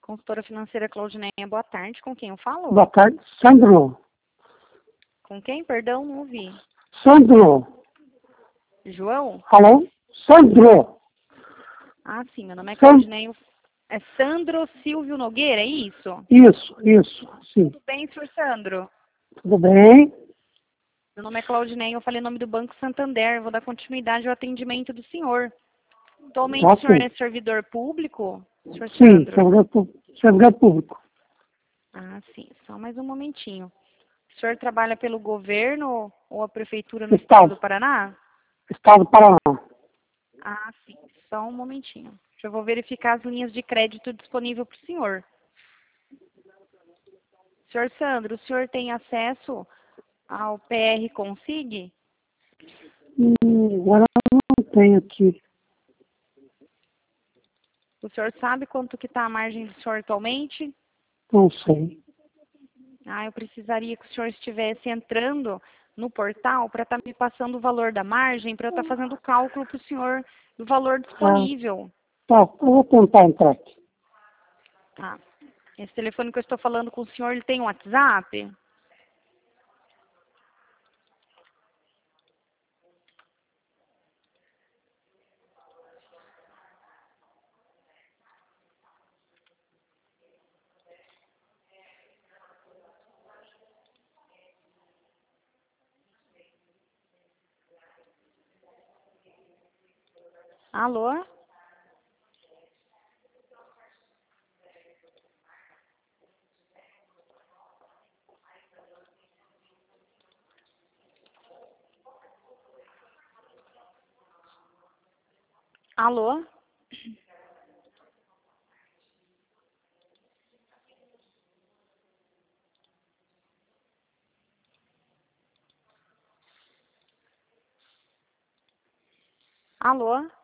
Consultora financeira Claudineia, boa tarde. Com quem eu falo? Boa tarde, Sandro. Com quem? Perdão, não ouvi. Sandro. João? Alô? Sandro. Ah, sim, meu nome é San... Claudineia. É Sandro Silvio Nogueira, é isso? Isso, sim. Tudo bem, senhor Sandro? Tudo bem? Meu nome é Claudineia, eu falei em nome do Banco Santander. Vou dar continuidade ao atendimento do senhor. Atualmente o senhor Ok. é servidor público, senhor Sim, Sandro? servidor público. Ah, sim, só mais um momentinho. O senhor trabalha pelo governo ou a prefeitura no estado do Estado. Paraná? Estado do Paraná. Ah, sim, só um momentinho. Eu vou verificar as linhas de crédito disponível para o senhor. Senhor Sandro, o senhor tem acesso ao PR Consig? Agora eu não tenho aqui. O senhor sabe quanto que está a margem do senhor atualmente? Não sei. Ah, eu precisaria que o senhor estivesse entrando no portal para estar me passando o valor da margem, para eu estar fazendo o cálculo para o senhor do valor Ah, disponível. tá, eu vou tentar entrar aqui. Tá. Esse telefone que eu estou falando com o senhor, ele tem um WhatsApp? Alô? Alô? Alô?